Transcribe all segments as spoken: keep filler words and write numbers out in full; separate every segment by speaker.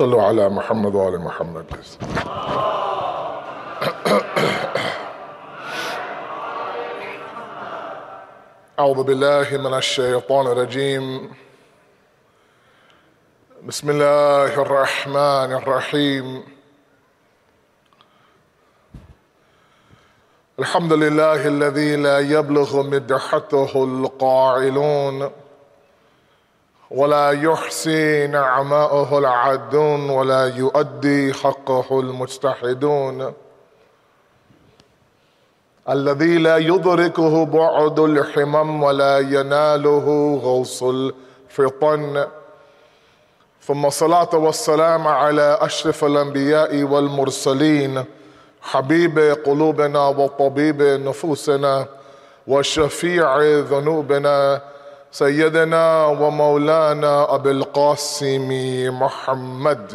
Speaker 1: صلوا على محمد وآل محمد please. أعوذ بالله من الشيطان الرجيم. بسم الله الرحمن الرحيم. الحمد لله الذي لا يبلغ مدحته القائلون ولا يحصي نعماءه العادون ولا يؤدي حقه المجتهدون، الذي لا يدركه بعد الحمم ولا يناله غوص الفطن، ثم الصلاة والسلام على أشرف الأنبياء والمرسلين، حبيب قلوبنا وطبيب نفوسنا وشفيع ذنوبنا، سيدنا ومولانا أبي القاسم محمد.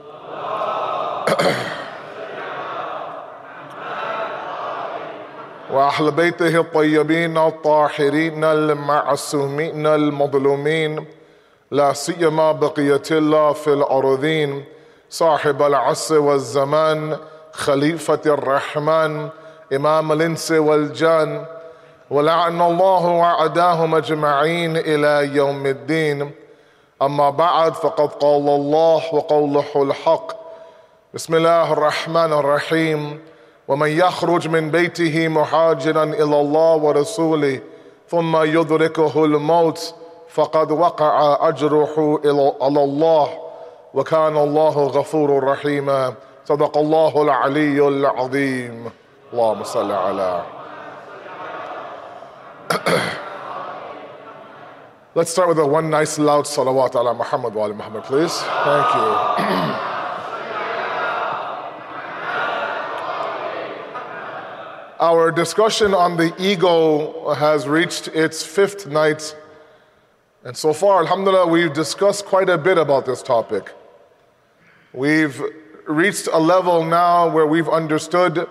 Speaker 1: وأهل بيته الطيبين الطاهرين المعصومين المظلومين، لا سيما بقية الله في الأرضين، صاحب العصر والزمان، خليفة الرحمن، إمام الإنس والجان، ولعن الله وعداهم أجمعين إلى يوم الدين. أما بعد، فقد قال الله وقوله الحق. بسم الله الرحمن الرحيم. ومن يخرج من بيته مهاجرا إلى الله ورسوله ثم يدركه الموت فقد وقع أجره على الله وكان الله غفور رحيما. صدق الله العلي العظيم. اللهم صل على. Let's start with a one nice loud salawat ala Muhammad wa ala Muhammad, please. Thank you. Our discussion on the ego has reached its fifth night. And so far, alhamdulillah, we've discussed quite a bit about this topic. We've reached a level now where we've understood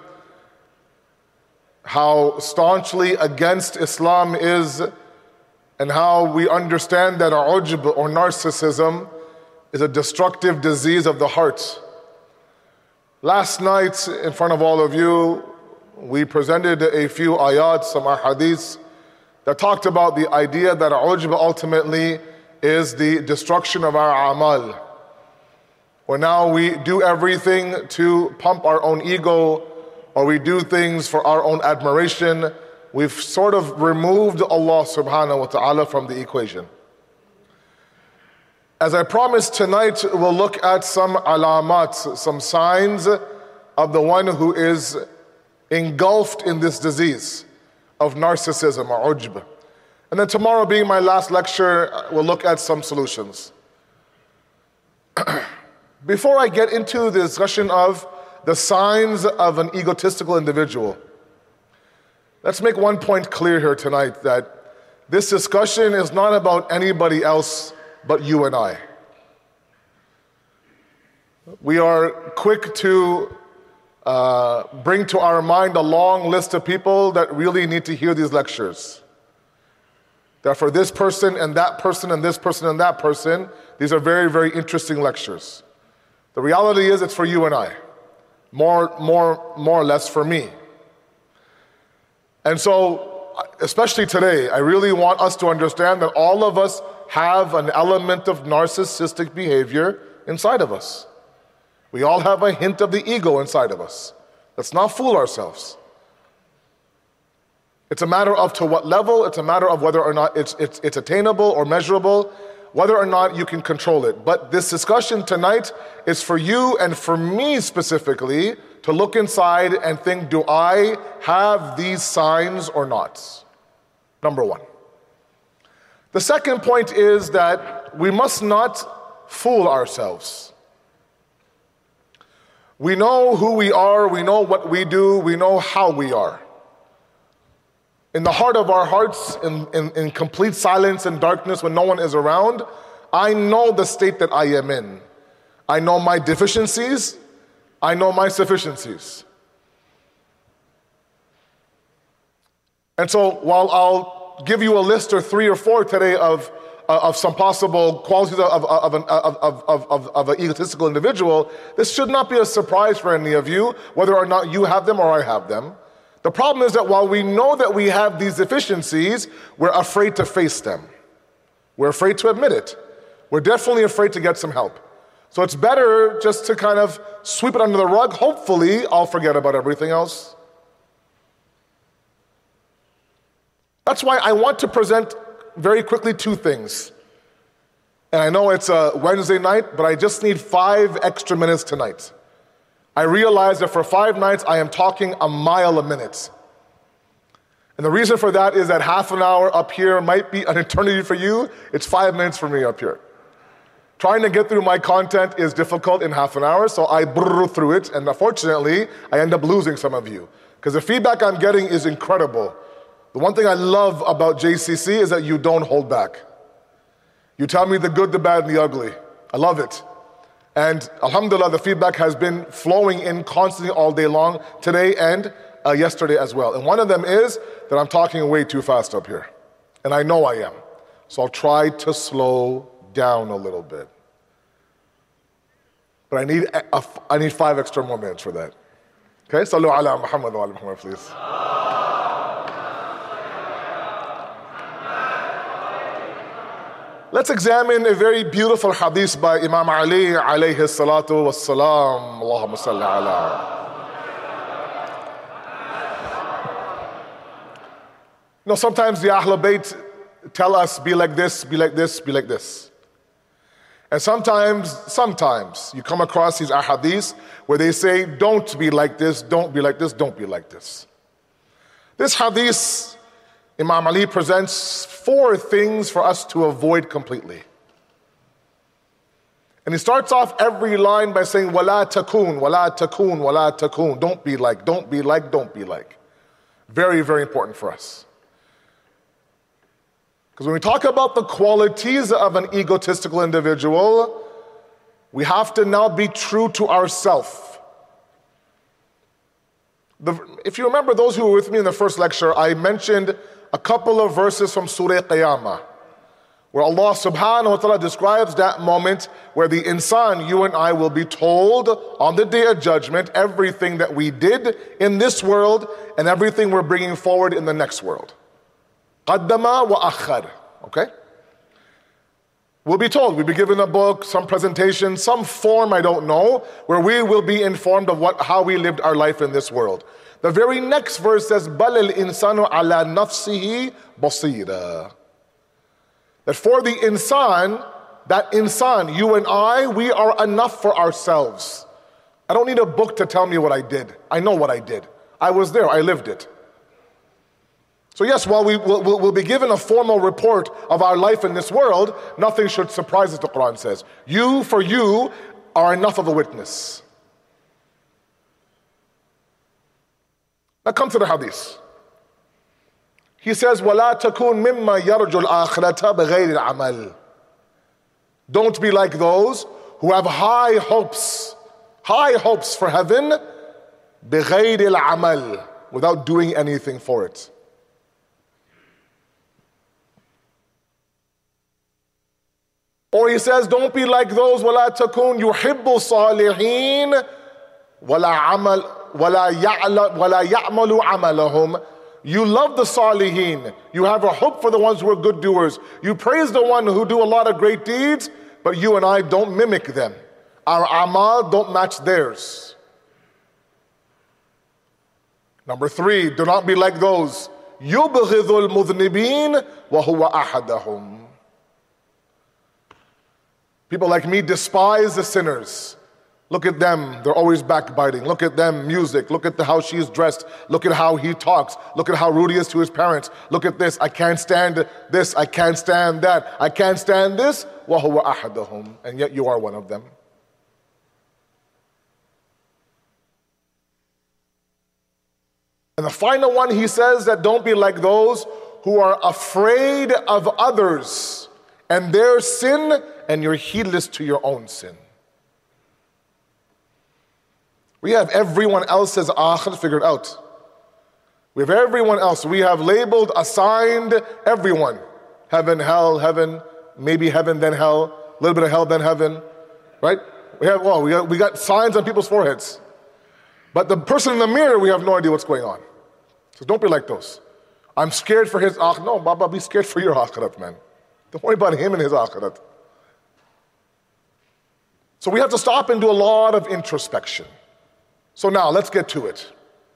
Speaker 1: how staunchly against Islam is, and how we understand that ujb or narcissism is a destructive disease of the heart. Last night, in front of all of you, we presented a few ayat, some ahadiths, that talked about the idea that ujb ultimately is the destruction of our amal. Where now we do everything to pump our own ego, or we do things for our own admiration. We've sort of removed Allah subhanahu wa ta'ala from the equation. As I promised, tonight we'll look at some alamat, some signs of the one who is engulfed in this disease of narcissism or ujb. And then tomorrow, being my last lecture, we'll look at some solutions. Before I get into the discussion of the signs of an egotistical individual, let's make one point clear here tonight, that this discussion is not about anybody else but you and I. We are quick to uh, bring to our mind a long list of people that really need to hear these lectures. That for this person and that person and this person and that person, these are very, very interesting lectures. The reality is it's for you and I. More, more, more or less for me. And so, especially today, I really want us to understand that all of us have an element of narcissistic behavior inside of us. We all have a hint of the ego inside of us. Let's not fool ourselves. It's a matter of to what level, it's a matter of whether or not it's, it's, it's attainable or measurable, whether or not you can control it. But this discussion tonight is for you and for me specifically to look inside and think, do I have these signs or not? Number one. The second point is that we must not fool ourselves. We know who we are, we know what we do, we know how we are. In the heart of our hearts, in, in, in complete silence and darkness when no one is around, I know the state that I am in. I know my deficiencies, I know my sufficiencies. And so while I'll give you a list or three or four today of of some possible qualities of, of, an, of, of, of, of an egotistical individual, this should not be a surprise for any of you, whether or not you have them or I have them. The problem is that while we know that we have these deficiencies, we're afraid to face them. We're afraid to admit it. We're definitely afraid to get some help. So it's better just to kind of sweep it under the rug. Hopefully, I'll forget about everything else. That's why I want to present very quickly two things. And I know it's a Wednesday night, but I just need five extra minutes tonight. I realize that for five nights, I am talking a mile a minute. And the reason for that is that half an hour up here might be an eternity for you. It's five minutes for me up here. Trying to get through my content is difficult in half an hour, so I brrr through it, and unfortunately, I end up losing some of you. Because the feedback I'm getting is incredible. The one thing I love about J C C is that you don't hold back. You tell me the good, the bad, and the ugly. I love it. And alhamdulillah, the feedback has been flowing in constantly all day long, today and uh, yesterday as well. And one of them is that I'm talking way too fast up here. And I know I am. So I'll try to slow down a little bit. But I need, a, I need five extra more minutes for that. Okay? Sallu ala Muhammad wa ala Muhammad, please. Let's examine a very beautiful hadith by Imam Ali alayhi salatu wassalam. Allahumma salli ala. You know, sometimes the Ahlul Bayt tell us, be like this, be like this, be like this. And sometimes, sometimes you come across these ahadiths where they say, don't be like this, don't be like this, don't be like this. This hadith, Imam Ali presents four things for us to avoid completely. And he starts off every line by saying, wala takun, wala takun, wala takun. Don't be like, don't be like, don't be like. Very, very important for us. Because when we talk about the qualities of an egotistical individual, we have to now be true to ourselves. If you remember, those who were with me in the first lecture, I mentioned a couple of verses from Surah Qiyamah, where Allah subhanahu wa ta'ala describes that moment where the insan, you and I, will be told on the day of judgment everything that we did in this world and everything we're bringing forward in the next world. Qaddama wa akhar. Okay? We'll be told, we'll be given a book, some presentation, some form, I don't know, where we will be informed of what, how we lived our life in this world. The very next verse says, بَلِ الْإِنسَانُ عَلَى نَفْسِهِ بَصِيرًا. That for the insan, that insan, you and I, we are enough for ourselves. I don't need a book to tell me what I did. I know what I did. I was there, I lived it. So yes, while we will we'll, we'll be given a formal report of our life in this world, nothing should surprise us, the Quran says. You, for you, are enough of a witness. Now come to the hadith. He says, وَلَا تَكُونْ مِمَّا يَرْجُ الْآخِرَةَ بِغَيْرِ الْعَمَلِ. Don't be like those who have high hopes, high hopes for heaven, بِغَيْرِ الْعَمَلِ, without doing anything for it. Or he says, don't be like those, وَلَا تَكُونْ يُحِبُّ الصَّالِحِينَ وَلَا عَمَلْ وَلَا يَعْمَلُ عَمَلَهُمْ. You love the salihin. You have a hope for the ones who are good doers. You praise the one who do a lot of great deeds, but you and I don't mimic them. Our amal don't match theirs. Number three, do not be like those. يُبْغِضُ الْمُذْنِبِينَ وَهُوَ أَحَدَهُمْ. People like me despise the sinners. Look at them, they're always backbiting. Look at them, music. Look at the, how she's dressed. Look at how he talks. Look at how rude he is to his parents. Look at this, I can't stand this, I can't stand that. I can't stand this. وَهُوَ أَحَدَهُمْ. And yet you are one of them. And the final one, he says that don't be like those who are afraid of others and their sin, and you're heedless to your own sin. We have everyone else's akhir figured out. We have everyone else. We have labeled, assigned everyone. Heaven, hell, heaven, maybe heaven, then hell, a little bit of hell, then heaven, right? We have, well, we got, we got signs on people's foreheads. But the person in the mirror, we have no idea what's going on. So don't be like those. I'm scared for his akhirat. No, Baba, be scared for your akhirat, man. Don't worry about him and his akhirat. So we have to stop and do a lot of introspection. So now, let's get to it.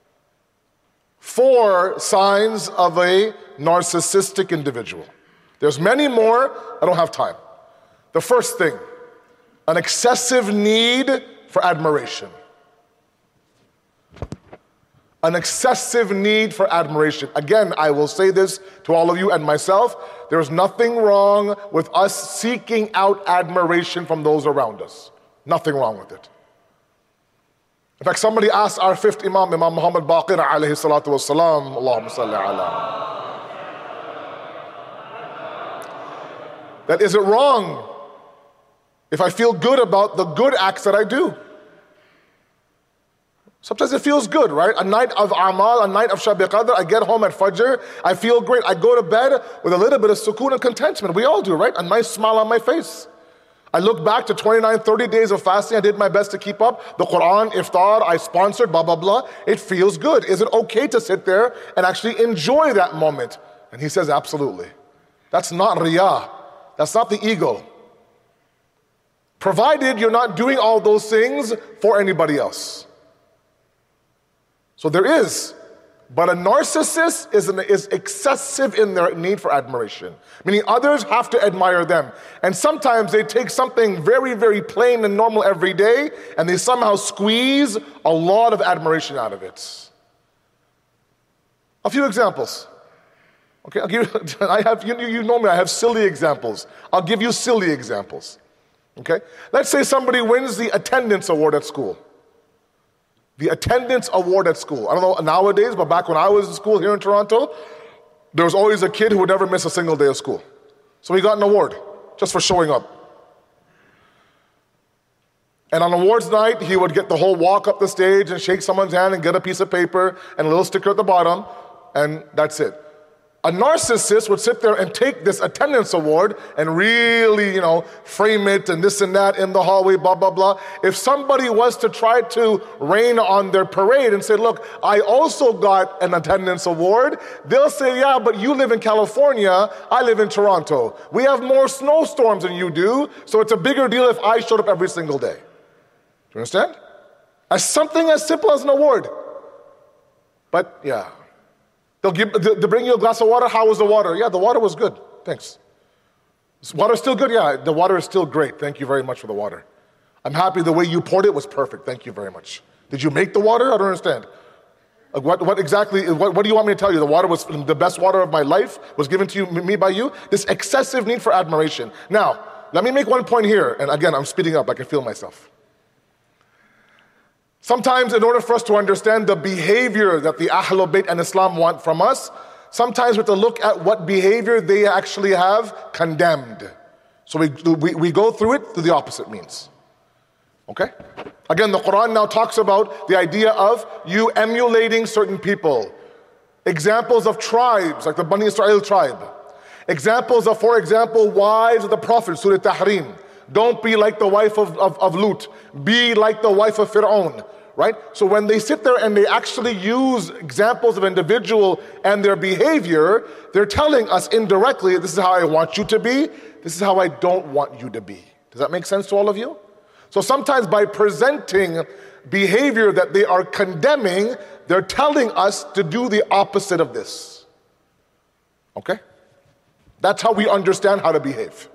Speaker 1: Four signs of a narcissistic individual. There's many more, I don't have time. The first thing, an excessive need for admiration. An excessive need for admiration. Again, I will say this to all of you and myself, there's nothing wrong with us seeking out admiration from those around us. Nothing wrong with it. In fact, somebody asked our fifth Imam, Imam Muhammad Baqir alayhi salatu wassalam, Allahumma salli ala, that is it wrong if I feel good about the good acts that I do? Sometimes it feels good, right? A night of Amal, a night of Shab Qadr, I get home at Fajr, I feel great. I go to bed with a little bit of sukoon and contentment. We all do, right? A nice smile on my face. I look back to twenty-nine, thirty days of fasting. I did my best to keep up. The Quran, iftar, I sponsored, blah, blah, blah. It feels good. Is it okay to sit there and actually enjoy that moment? And he says, absolutely. That's not riyah. That's not the ego. Provided you're not doing all those things for anybody else. So there is, but a narcissist is, an, is excessive in their need for admiration, meaning others have to admire them. And sometimes they take something very, very plain and normal every day, and they somehow squeeze a lot of admiration out of it. A few examples. Okay, I'll give you, I have, you, you know me, I have silly examples. I'll give you silly examples. Okay, let's say somebody wins the attendance award at school. The attendance award at school. I don't know nowadays, but back when I was in school here in Toronto, there was always a kid who would never miss a single day of school. So he got an award just for showing up. And on awards night, he would get the whole walk up the stage and shake someone's hand and get a piece of paper and a little sticker at the bottom, and that's it. A narcissist would sit there and take this attendance award and really, you know, frame it and this and that in the hallway, blah, blah, blah. If somebody was to try to rain on their parade and say, look, I also got an attendance award, they'll say, yeah, but you live in California, I live in Toronto. We have more snowstorms than you do, so it's a bigger deal if I showed up every single day. Do you understand? As something as simple as an award. But yeah. They'll, give, they'll bring you a glass of water. How was the water? Yeah, the water was good. Thanks. Is water still good? Yeah, the water is still great. Thank you very much for the water. I'm happy the way you poured it was perfect. Thank you very much. Did you make the water? I don't understand. Like what, what exactly, what, what do you want me to tell you? The water was the best water of my life, was given to you, me by you? This excessive need for admiration. Now, let me make one point here. And again, I'm speeding up. I can feel myself. Sometimes in order for us to understand the behavior that the Ahlul Bayt and Islam want from us, sometimes we have to look at what behavior they actually have condemned. So we, we, we go through it through the opposite means. Okay? Again, the Quran now talks about the idea of you emulating certain people. Examples of tribes, like the Bani Israel tribe. Examples of, for example, wives of the Prophet, Surah Tahrim. Don't be like the wife of, of, of Lut. Be like the wife of Fir'aun. Right? So when they sit there and they actually use examples of individual and their behavior, they're telling us indirectly, this is how I want you to be, this is how I don't want you to be. Does that make sense to all of you? So sometimes by presenting behavior that they are condemning, they're telling us to do the opposite of this. Okay? That's how we understand how to behave.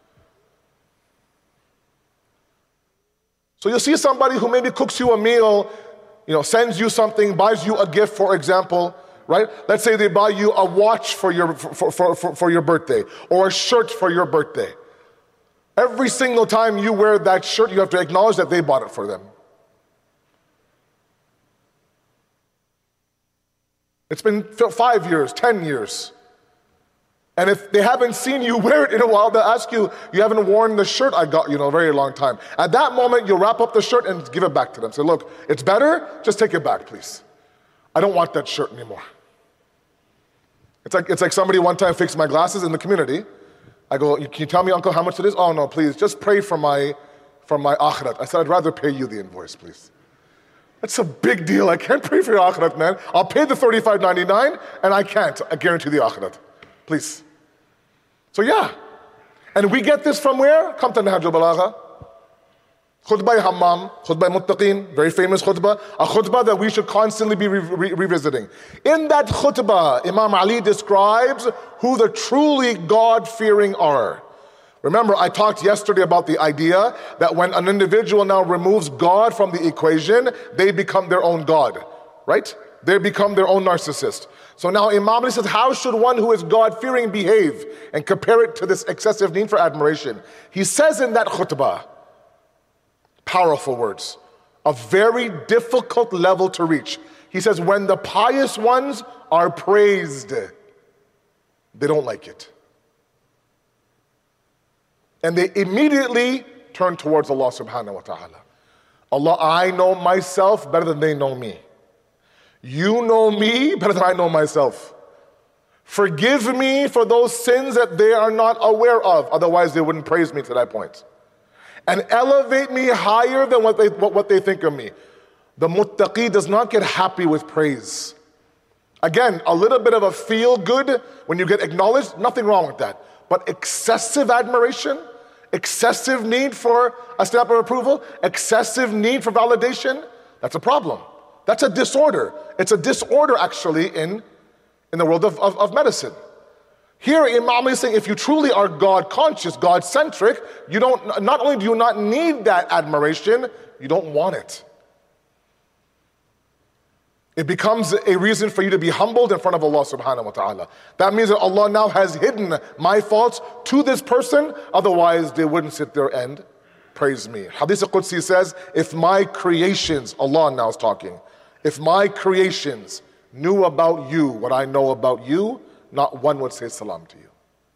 Speaker 1: So you'll see somebody who maybe cooks you a meal, you know, sends you something, buys you a gift, for example, right? Let's say they buy you a watch for your, for, for, for, for your birthday, or a shirt for your birthday. Every single time you wear that shirt, you have to acknowledge that they bought it for them. It's been five years, ten years. And if they haven't seen you wear it in a while, they'll ask you, you haven't worn the shirt I got you in a very long time. At that moment, you'll wrap up the shirt and give it back to them. Say, look, it's better, just take it back, please. I don't want that shirt anymore. It's like, it's like somebody one time fixed my glasses in the community. I I go, can you tell me, uncle, how much it is? Oh, no, please, just pray for my, for my akhirat. I said, I'd rather pay you the invoice, please. That's a big deal. I can't pray for your akhirat, man. I'll pay the thirty-five ninety-nine, and I can't. I guarantee the akhirat. Please. So yeah. And we get this from where? Come to Nahj al-Balagha. Khutbah Hammam, Khutbah Muttaqin, very famous khutbah. A khutbah that we should constantly be re- re- revisiting. In that khutbah, Imam Ali describes who the truly God-fearing are. Remember, I talked yesterday about the idea that when an individual now removes God from the equation, they become their own God, right? They become their own narcissist. So now Imam Ali says, how should one who is God-fearing behave? And compare it to this excessive need for admiration. He says in that khutbah, powerful words, a very difficult level to reach. He says, when the pious ones are praised, they don't like it. And they immediately turn towards Allah subhanahu wa ta'ala. Allah, I know myself better than they know me. You know me better than I know myself. Forgive me for those sins that they are not aware of. Otherwise, they wouldn't praise me to that point. And elevate me higher than what they, what, what they think of me. The muttaqi does not get happy with praise. Again, a little bit of a feel good when you get acknowledged, nothing wrong with that. But excessive admiration, excessive need for a stamp of approval, excessive need for validation, that's a problem. That's a disorder. It's a disorder actually in, in the world of, of, of medicine. Here Imam Ali is saying if you truly are God conscious, God centric, you don't, not only do you not need that admiration, you don't want it. It becomes a reason for you to be humbled in front of Allah subhanahu wa ta'ala. That means that Allah now has hidden my faults to this person, otherwise they wouldn't sit there and praise me. Hadith al-Qudsi says, if my creations, Allah now is talking, if my creations knew about you what I know about you, not one would say salam to you.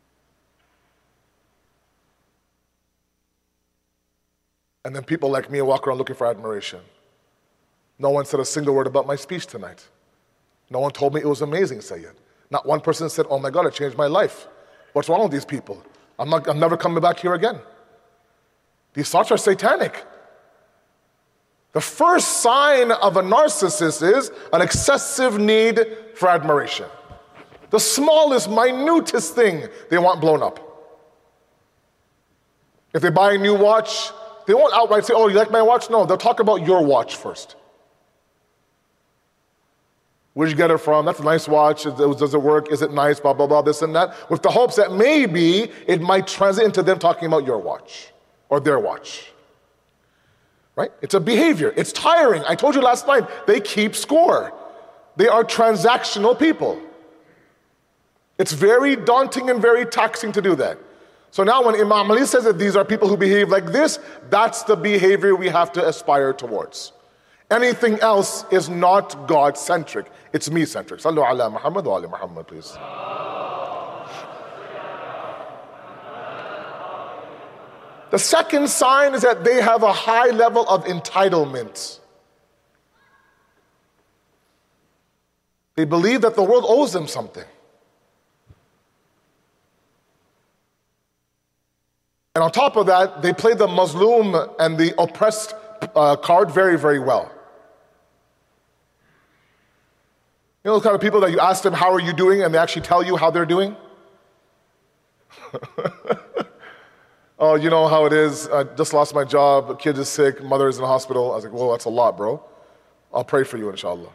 Speaker 1: And then people like me walk around looking for admiration. No one said a single word about my speech tonight. No one told me it was amazing, Sayyid. Not one person said, oh my God, it changed my life. What's wrong with these people? I'm, not, I'm never coming back here again. These thoughts are satanic. The first sign of a narcissist is an excessive need for admiration. The smallest, minutest thing they want blown up. If they buy a new watch, they won't outright say, oh, you like my watch? No, they'll talk about your watch first. Where'd you get it from? That's a nice watch. Does it work? Is it nice? Blah, blah, blah, this and that. With the hopes that maybe it might translate into them talking about your watch or their watch. Right? It's a behavior. It's tiring. I told you last night, they keep score. They are transactional people. It's very daunting and very taxing to do that. So now when Imam Ali says that these are people who behave like this, that's the behavior we have to aspire towards. Anything else is not God-centric. It's me-centric. Sallu ala Muhammad wa ali Muhammad, please. The second sign is that they have a high level of entitlement. They believe that the world owes them something. And on top of that, they play the Mazloom and the oppressed uh, card very, very well. You know those kind of people that you ask them, how are you doing? And they actually tell you how they're doing? Oh, you know how it is. I just lost my job. Kid is sick. Mother is in the hospital. I was like, whoa, that's a lot, bro. I'll pray for you, inshallah.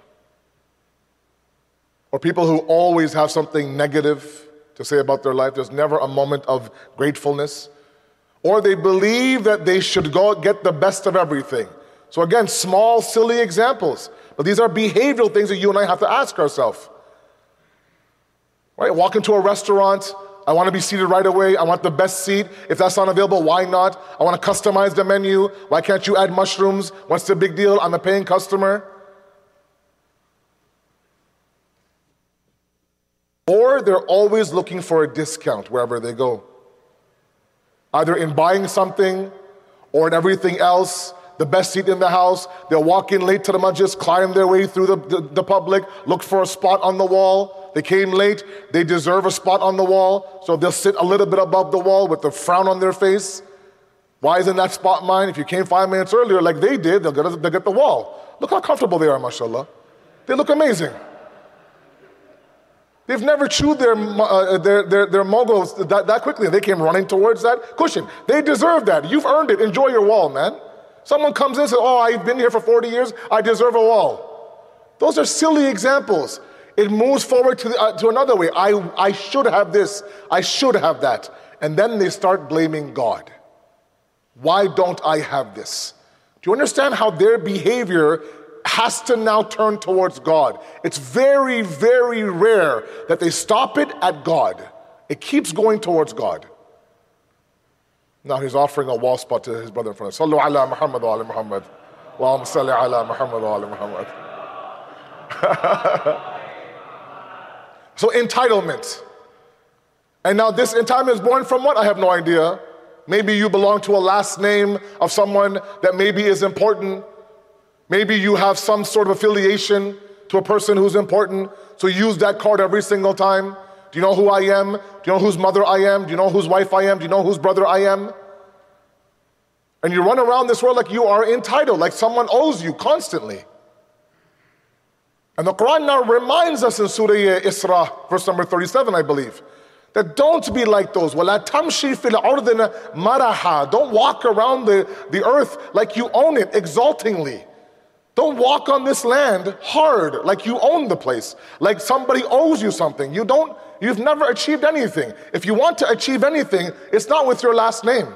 Speaker 1: Or people who always have something negative to say about their life. There's never a moment of gratefulness. Or they believe that they should go get the best of everything. So again, small, silly examples. But these are behavioral things that you and I have to ask ourselves. Right? Walk into a restaurant. I want to be seated right away. I want the best seat. If that's not available, why not? I want to customize the menu. Why can't you add mushrooms? What's the big deal? I'm a paying customer. Or they're always looking for a discount wherever they go. Either in buying something or in everything else. The best seat in the house. They'll walk in late to the majlis, climb their way through the, the, the public, look for a spot on the wall. They came late. They deserve a spot on the wall. So they'll sit a little bit above the wall with the frown on their face. Why isn't that spot mine? If you came five minutes earlier like they did, they'll get, they'll get the wall. Look how comfortable they are, mashallah. They look amazing. They've never chewed their, uh, their, their, their moguls that, that quickly. They came running towards that cushion. They deserve that. You've earned it. Enjoy your wall, man. Someone comes in and says, oh, I've been here for forty years. I deserve a wall. Those are silly examples. It moves forward to, the, uh, to another way. I, I should have this. I should have that. And then they start blaming God. Why don't I have this? Do you understand how their behavior has to now turn towards God? It's very, very rare that they stop it at God. It keeps going towards God. Now he's offering a wall spot to his brother in front of him. Sallu ala Muhammad wa ala Muhammad. Wa salli ala Muhammad wa ala Muhammad. So entitlement. And now this entitlement is born from what? I have no idea. Maybe you belong to a last name of someone that maybe is important. Maybe you have some sort of affiliation to a person who's important, so you use that card every single time. Do you know who I am? Do you know whose mother I am? Do you know whose wife I am? Do you know whose brother I am? And you run around this world like you are entitled, like someone owes you constantly. And the Quran now reminds us in Surah Isra, verse number thirty-seven, I believe, that don't be like those. وَلَا تَمْشِي فِي الْأَرْضِ مَرَحًا. Don't walk around the, the earth like you own it, exaltingly. Don't walk on this land hard, like you own the place, like somebody owes you something. You don't, you've never achieved anything. If you want to achieve anything, it's not with your last name.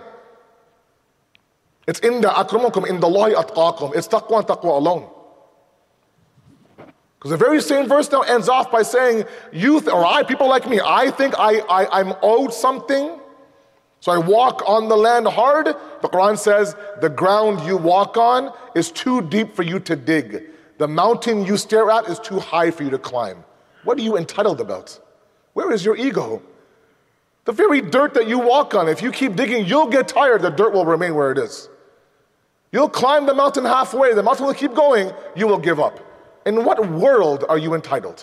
Speaker 1: It's inda akramakum indallahi atqakum. It's taqwa and taqwa alone. Because the very same verse now ends off by saying, youth or I, people like me, I think I, I, I'm owed something, so I walk on the land hard. The Quran says, the ground you walk on is too deep for you to dig. The mountain you stare at is too high for you to climb. What are you entitled about? Where is your ego? The very dirt that you walk on, if you keep digging, you'll get tired, the dirt will remain where it is. You'll climb the mountain halfway, the mountain will keep going, you will give up. In what world are you entitled?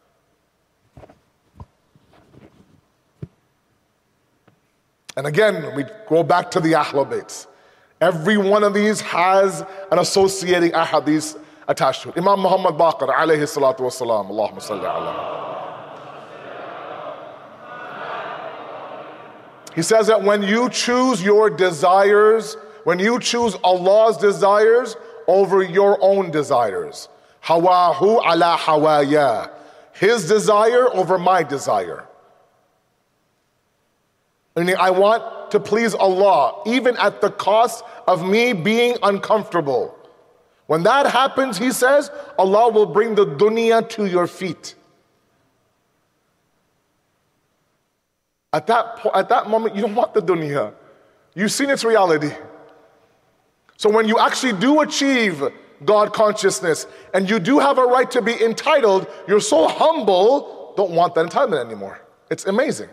Speaker 1: And again, we go back to the Ahlul Bayt. Every one of these has an associating ahadith attached to it. Imam Muhammad Baqir, alayhi salatu wasalam, Allahumma salli ala. He says that when you choose your desires, when you choose Allah's desires over your own desires, hawahu ala hawaya, his desire over my desire. Meaning, I want to please Allah, even at the cost of me being uncomfortable. When that happens, he says, Allah will bring the dunya to your feet. At that, po- at that moment, you don't want the dunya. You've seen its reality. So when you actually do achieve God consciousness, and you do have a right to be entitled, you're so humble, don't want that entitlement anymore. It's amazing.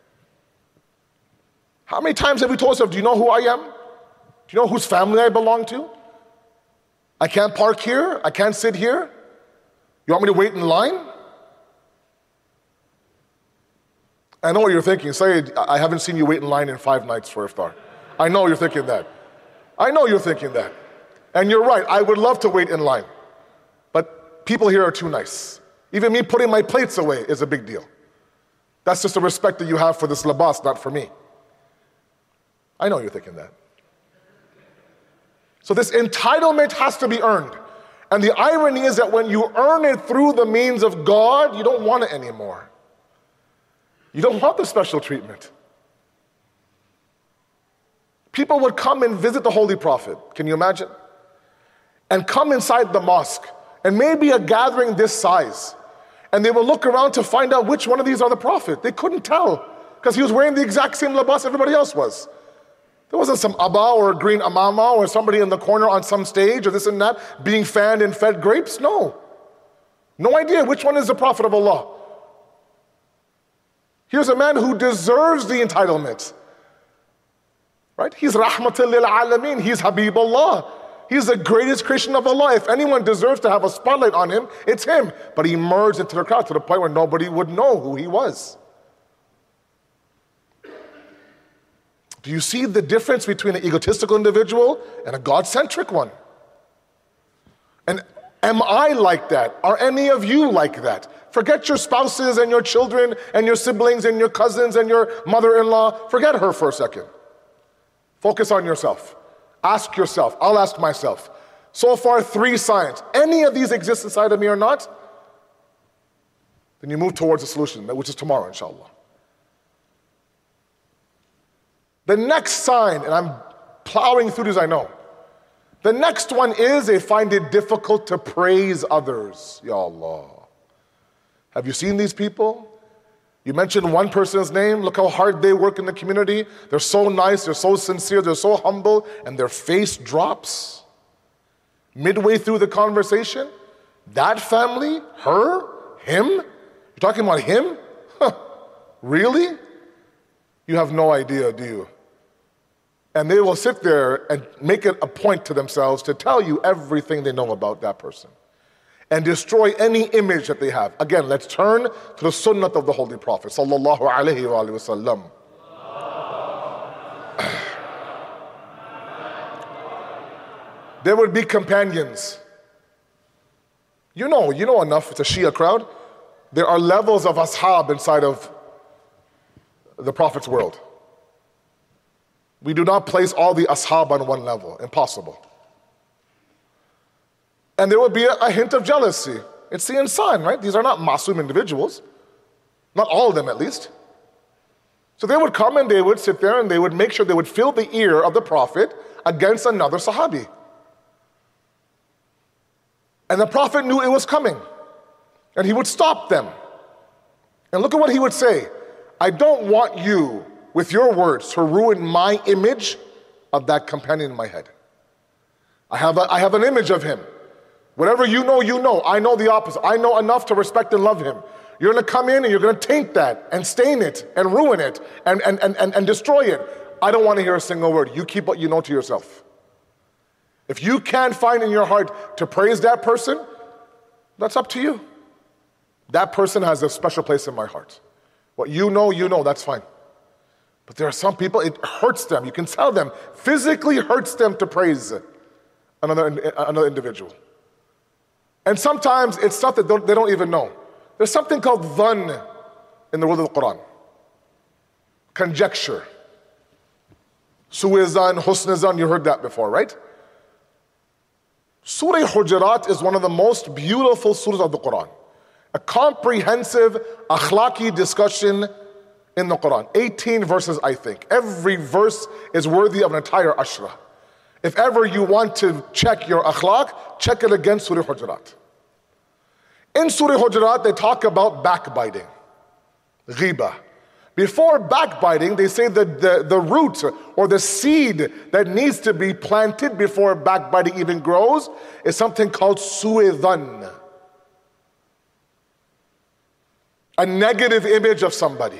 Speaker 1: How many times have we told ourselves, do you know who I am? Do you know whose family I belong to? I can't park here. I can't sit here. You want me to wait in line? I know what you're thinking. Sayyid, I haven't seen you wait in line in five nights for iftar. I know you're thinking that. I know you're thinking that. And you're right, I would love to wait in line. But people here are too nice. Even me putting my plates away is a big deal. That's just the respect that you have for this labas, not for me. I know you're thinking that. So this entitlement has to be earned. And the irony is that when you earn it through the means of God, you don't want it anymore. You don't want the special treatment. People would come and visit the Holy Prophet. Can you imagine? And come inside the mosque, and maybe a gathering this size. And they will look around to find out which one of these are the Prophet. They couldn't tell, because he was wearing the exact same labas everybody else was. There wasn't some Abba or a green amama or somebody in the corner on some stage or this and that being fanned and fed grapes. No. No idea which one is the Prophet of Allah. Here's a man who deserves the entitlement. Right? He's Rahmatul lil Alameen. He's Habibullah. He's the greatest creation of Allah. If anyone deserves to have a spotlight on him, it's him. But he merged into the crowd to the point where nobody would know who he was. Do you see the difference between an egotistical individual and a God-centric one? And am I like that? Are any of you like that? Forget your spouses and your children and your siblings and your cousins and your mother-in-law. Forget her for a second. Focus on yourself. Ask yourself. I'll ask myself. So far, three signs. Any of these exist inside of me or not? Then you move towards a solution, which is tomorrow, inshallah. The next sign, and I'm plowing through these, I know. The next one is they find it difficult to praise others. Ya Allah. Have you seen these people? You mentioned one person's name. Look how hard they work in the community. They're so nice, they're so sincere, they're so humble, and their face drops midway through the conversation. That family, her, him? You're talking about him? Huh. Really? You have no idea, do you? And they will sit there and make it a point to themselves to tell you everything they know about that person and destroy any image that they have. Again, let's turn to the sunnah of the Holy Prophet sallallahu alaihi wasallam. There would be companions. You know, you know enough, it's a Shia crowd. There are levels of ashab inside of the Prophet's world. We do not place all the ashab on one level. Impossible. And there would be a, a hint of jealousy. It's the insan, right? These are not masum individuals. Not all of them, at least. So they would come and they would sit there and they would make sure they would fill the ear of the Prophet against another sahabi. And the Prophet knew it was coming. And he would stop them. And look at what he would say. I don't want you, with your words, to ruin my image of that companion in my head. I have, a, I have an image of him. Whatever you know, you know. I know the opposite. I know enough to respect and love him. You're going to come in and you're going to taint that and stain it and ruin it and, and, and, and, and destroy it. I don't want to hear a single word. You keep what you know to yourself. If you can't find in your heart to praise that person, that's up to you. That person has a special place in my heart. What you know, you know, that's fine. But there are some people, it hurts them. You can tell them, physically hurts them to praise another, another individual. And sometimes it's stuff that don't, they don't even know. There's something called dhann in the world of the Quran. Conjecture. Su'izan, husnizan, you heard that before, right? Surah Hujurat is one of the most beautiful surahs of the Quran. A comprehensive akhlaqi discussion in the Quran. eighteen verses, I think. Every verse is worthy of an entire ashra. If ever you want to check your akhlaq, check it against Surah Hujurat. In Surah Hujurat, they talk about backbiting, ghiba. Before backbiting, they say that the, the root or the seed that needs to be planted before backbiting even grows is something called su'idhan. A negative image of somebody.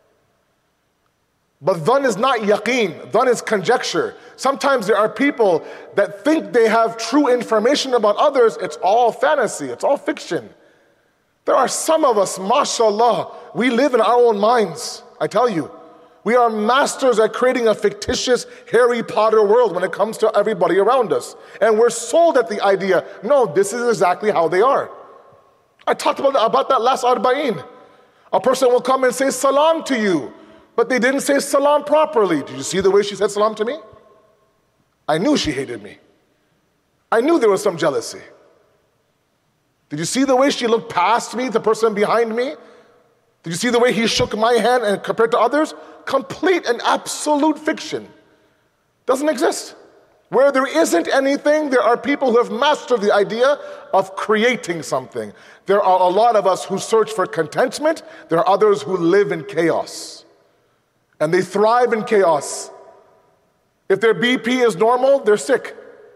Speaker 1: But dhan is not yaqeen. Dhan is conjecture. Sometimes there are people that think they have true information about others. It's all fantasy. It's all fiction. There are some of us, mashallah, we live in our own minds. I tell you, we are masters at creating a fictitious Harry Potter world when it comes to everybody around us. And we're sold at the idea, no, this is exactly how they are. I talked about, about that last Arba'in. A person will come and say salam to you, but they didn't say salam properly. Did you see the way she said salam to me? I knew she hated me. I knew there was some jealousy. Did you see the way she looked past me, the person behind me? Did you see the way he shook my hand and compared to others? Complete and absolute fiction. Doesn't exist. Where there isn't anything, there are people who have mastered the idea of creating something. There are a lot of us who search for contentment. There are others who live in chaos. And they thrive in chaos. If their B P is normal, they're sick.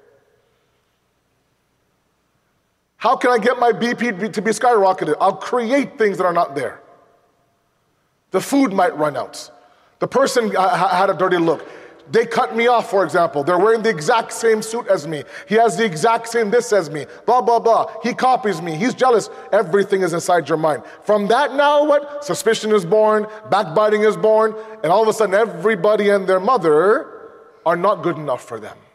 Speaker 1: How can I get my B P to be skyrocketed? I'll create things that are not there. The food might run out. The person had a dirty look. They cut me off, for example. They're wearing the exact same suit as me. He has the exact same this as me. Blah, blah, blah. He copies me. He's jealous. Everything is inside your mind. From that now, what? Suspicion is born. Backbiting is born. And all of a sudden, everybody and their mother are not good enough for them.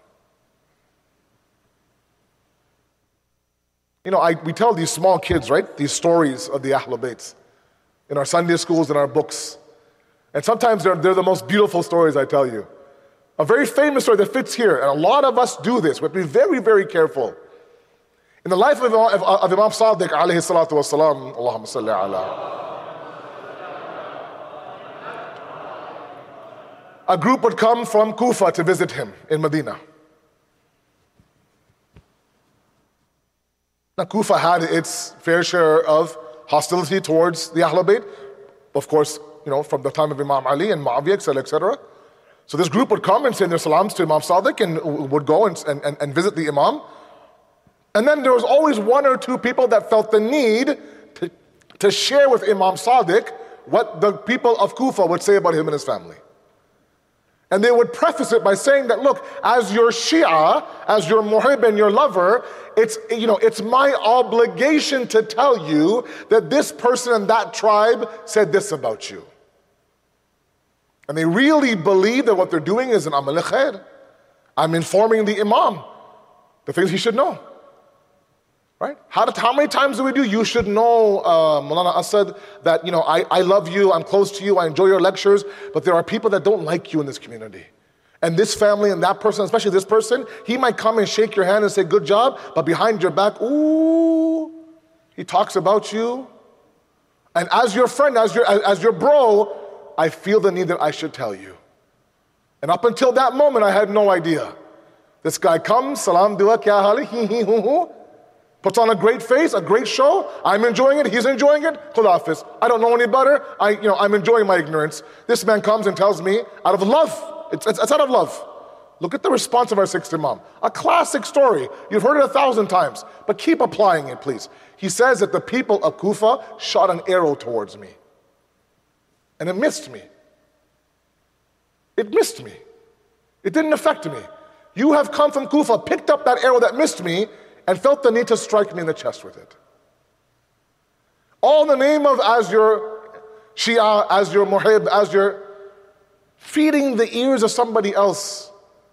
Speaker 1: You know, I, we tell these small kids, right? These stories of the Ahlul Bayt in our Sunday schools, in our books. And sometimes they're, they're the most beautiful stories, I tell you. A very famous story that fits here, and a lot of us do this. We have to be very, very careful. In the life of, of, of Imam Sadiq, alayhi salatu wasalam, Allahumma salli ala. A group would come from Kufa to visit him in Medina. Now, Kufa had its fair share of hostility towards the Ahlul Bayt. Of course, you know, from the time of Imam Ali and Muawiyah, et cetera, et cetera. So this group would come and say their salams to Imam Sadiq and would go and, and, and visit the Imam. And then there was always one or two people that felt the need to, to share with Imam Sadiq what the people of Kufa would say about him and his family. And they would preface it by saying that, look, as your Shia, as your muhib and your lover, it's, you know, it's my obligation to tell you that this person in that tribe said this about you. And they really believe that what they're doing is an amal khair. I'm informing the Imam the things he should know. Right? How, did, how many times do we do? You should know, uh, Maulana Asad, that, you know, I, I love you, I'm close to you, I enjoy your lectures, but there are people that don't like you in this community. And this family and that person, especially this person, he might come and shake your hand and say, good job, but behind your back, ooh, he talks about you. And as your friend, as your, as, as your bro, I feel the need that I should tell you. And up until that moment, I had no idea. This guy comes, salam dua, kya hali, hi hi hu hu, puts on a great face, a great show. I'm enjoying it, he's enjoying it. Khudafis. I don't know any better. I, you know, I'm enjoying my ignorance. This man comes and tells me out of love. It's, it's, it's out of love. Look at the response of our sixth Imam. A classic story. You've heard it a thousand times, but keep applying it, please. He says that the people of Kufa shot an arrow towards me. And it missed me. It missed me. It didn't affect me. You have come from Kufa, picked up that arrow that missed me, and felt the need to strike me in the chest with it. All in the name of, as your Shia, as your muhib, as your feeding the ears of somebody else.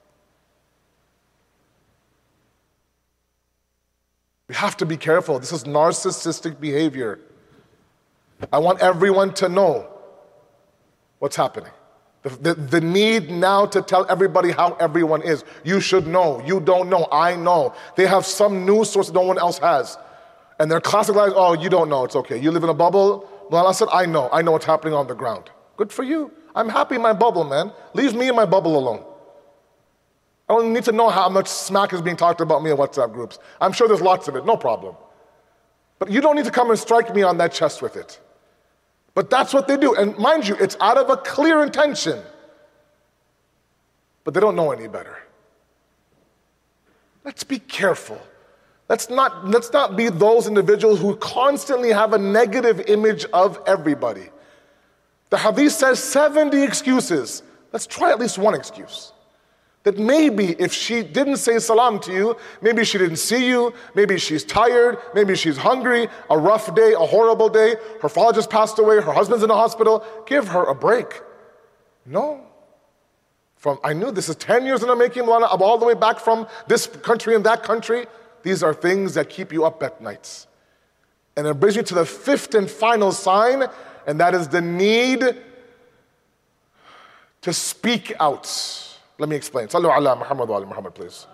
Speaker 1: We have to be careful. This is narcissistic behavior. I want everyone to know what's happening. The, the, the need now to tell everybody how everyone is. You should know. You don't know. I know. They have some news source that no one else has. And they're classic lies. Oh, you don't know. It's okay. You live in a bubble. Mullah said, I know. I know what's happening on the ground. Good for you. I'm happy in my bubble, man. Leave me in my bubble alone. I don't need to know how much smack is being talked about me in WhatsApp groups. I'm sure there's lots of it. No problem. But you don't need to come and strike me on that chest with it. But that's what they do. And mind you, it's out of a clear intention. But they don't know any better. Let's be careful. Let's not, let's not be those individuals who constantly have a negative image of everybody. The hadith says seventy excuses. Let's try at least one excuse. That maybe if she didn't say salam to you, maybe she didn't see you, maybe she's tired, maybe she's hungry, a rough day, a horrible day, her father just passed away, her husband's in the hospital, give her a break. No. From, I knew this is ten years in the making, Mulana, I'm all the way back from this country and that country. These are things that keep you up at nights. And it brings you to the fifth and final sign, and that is the need to speak out. Let me explain. Sallu ala Muhammad wa ala Muhammad, please.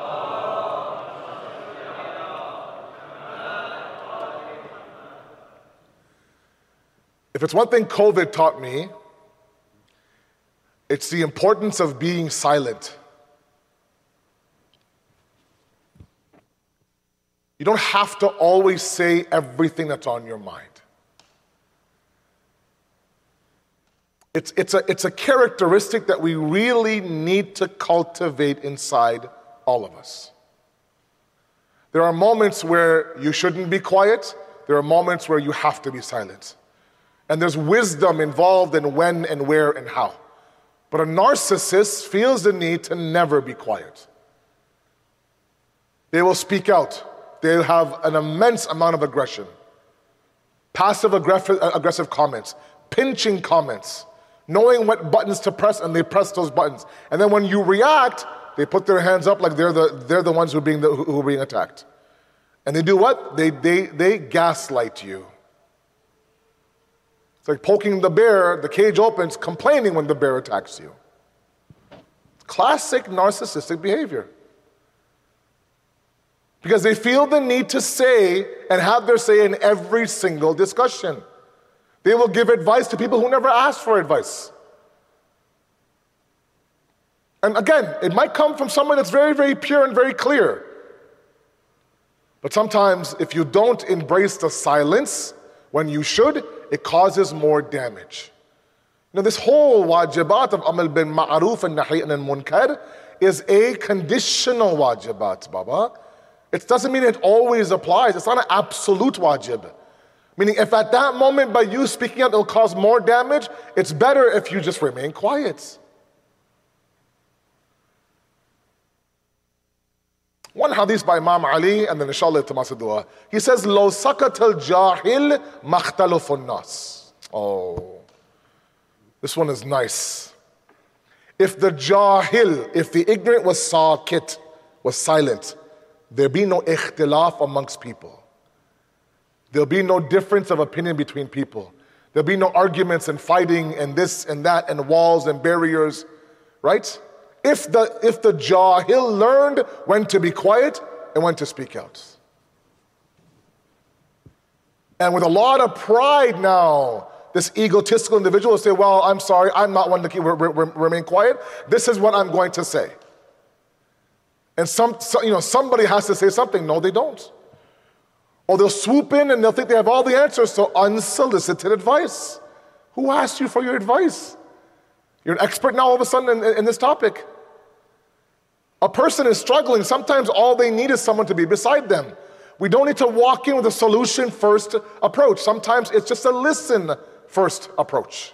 Speaker 1: If it's one thing COVID taught me, it's the importance of being silent. You don't have to always say everything that's on your mind. It's, it's, a, it's a characteristic that we really need to cultivate inside all of us. There are moments where you shouldn't be quiet. There are moments where you have to be silent. And there's wisdom involved in when and where and how. But a narcissist feels the need to never be quiet. They will speak out. They'll have an immense amount of aggression. Passive aggressive, aggressive comments, pinching comments, knowing what buttons to press, and they press those buttons. And then when you react, they put their hands up like they're the, they're the ones who are being, the, who are being attacked. And they do what? They, they, they gaslight you. It's like poking the bear, the cage opens, complaining when the bear attacks you. Classic narcissistic behavior. Because they feel the need to say and have their say in every single discussion. They will give advice to people who never asked for advice. And again, it might come from someone that's very, very pure and very clear. But sometimes if you don't embrace the silence when you should, it causes more damage. You know, this whole wajibat of amal bin ma'aruf and nahi anil munkar is a conditional wajibat, Baba. It doesn't mean it always applies. It's not an absolute wajib. Meaning if at that moment by you speaking out it will cause more damage, it's better if you just remain quiet. One hadith by Imam Ali, and then inshallah Tamas dua. He says, "Lo sakat al jahil makhtalufun nas." Oh, this one is nice. If the jahil, if the ignorant was sakit, was silent, there'll be no ikhtilaf amongst people. There'll be no difference of opinion between people. There'll be no arguments and fighting and this and that and walls and barriers, right? If the, if the jahil learned when to be quiet and when to speak out. And with a lot of pride now, this egotistical individual will say, well, I'm sorry, I'm not one to keep, re- re- remain quiet. This is what I'm going to say. And some, so, you know, somebody has to say something. No, they don't. Or they'll swoop in and they'll think they have all the answers to unsolicited advice. Who asked you for your advice? You're an expert now all of a sudden in, in, in this topic. A person is struggling. Sometimes all they need is someone to be beside them. We don't need to walk in with a solution first approach. Sometimes it's just a listen first approach.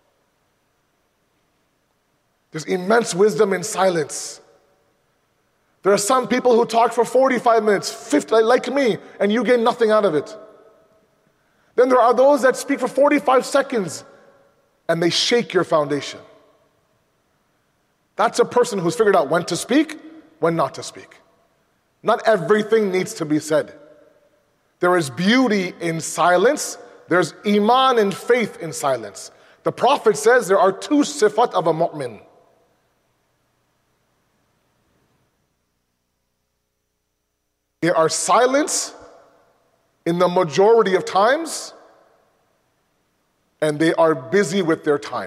Speaker 1: There's immense wisdom in silence. There are some people who talk for forty-five minutes, fifty, like me, and you get nothing out of it. Then there are those that speak for forty-five seconds and they shake your foundation. That's a person who's figured out when to speak, when not to speak. Not everything needs to be said. There is beauty in silence. There's iman and faith in silence. The Prophet says there are two sifat of a mu'min. They are silence in the majority of times, and they are busy with their time.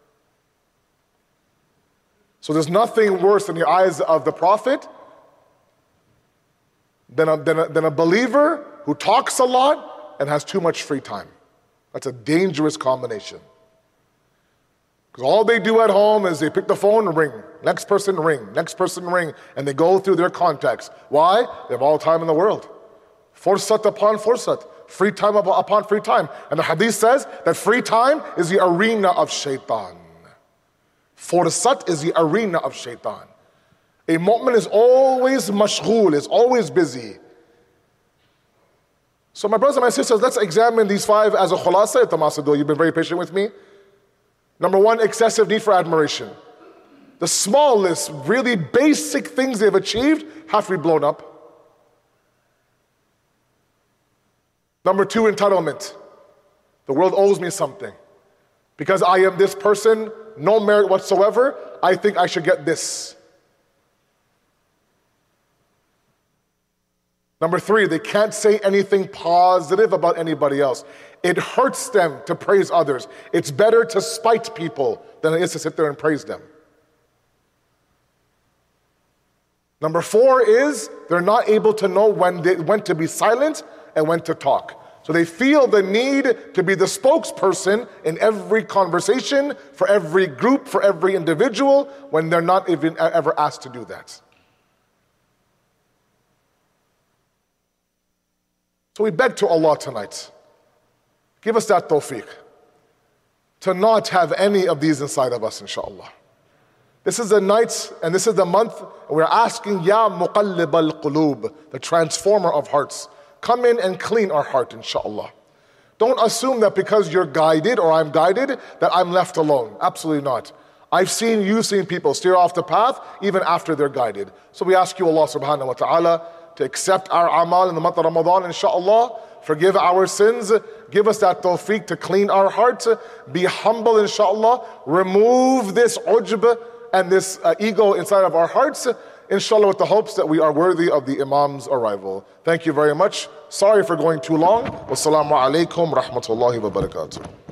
Speaker 1: So there's nothing worse in the eyes of the Prophet than a, than a, than a believer who talks a lot and has too much free time. That's a dangerous combination. Because all they do at home is they pick the phone and ring. Next person ring, next person ring, and they go through their contacts. Why? They have all the time in the world. Fursat upon fursat. Free time upon free time. And the hadith says that free time is the arena of shaitan. Fursat is the arena of shaitan. A mu'min is always mashghul, is always busy. So my brothers and my sisters, let's examine these five as a khulasa. Tamasadu, you've been very patient with me. Number one, excessive need for admiration. The smallest, really basic things they've achieved have to be blown up. Number two, entitlement. The world owes me something. Because I am this person, no merit whatsoever, I think I should get this. Number three, they can't say anything positive about anybody else. It hurts them to praise others. It's better to spite people than it is to sit there and praise them. Number four is they're not able to know when, they, when to be silent and when to talk. So they feel the need to be the spokesperson in every conversation, for every group, for every individual, when they're not even ever asked to do that. So we beg to Allah tonight, give us that tawfiq, to not have any of these inside of us, inshallah. This is the night and this is the month. We're asking, Ya Muqallib al-Qulub, the transformer of hearts, come in and clean our heart, inshallah. Don't assume that because you're guided or I'm guided, that I'm left alone. Absolutely not. I've seen, you've seen people steer off the path even after they're guided. So we ask you, Allah subhanahu wa ta'ala, to accept our amal in the month of Ramadan, inshallah. Forgive our sins. Give us that tawfiq to clean our hearts. Be humble, inshallah. Remove this ujb and this uh, ego inside of our hearts, inshallah, with the hopes that we are worthy of the Imam's arrival. Thank you very much. Sorry for going too long. Wassalamu alaikum rahmatullahi wa barakatuh.